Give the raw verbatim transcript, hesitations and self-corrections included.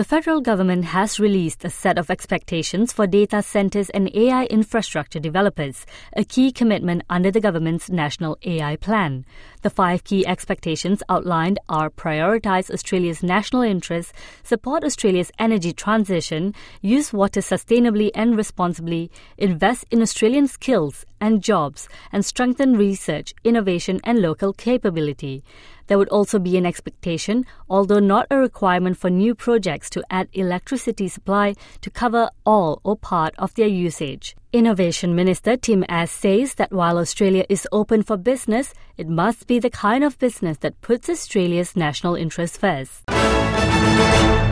The federal government has released a set of expectations for data centers and A I infrastructure developers, a key commitment under the government's National A I Plan. The five key expectations outlined are prioritise Australia's national interests, support Australia's energy transition, use water sustainably and responsibly, invest in Australian skills and jobs, and strengthen research, innovation and local capability. There would also be an expectation, although not a requirement for new projects, to add electricity supply to cover all or part of their usage. Innovation Minister Tim Ash says that while Australia is open for business, it must be the kind of business that puts Australia's national interests first.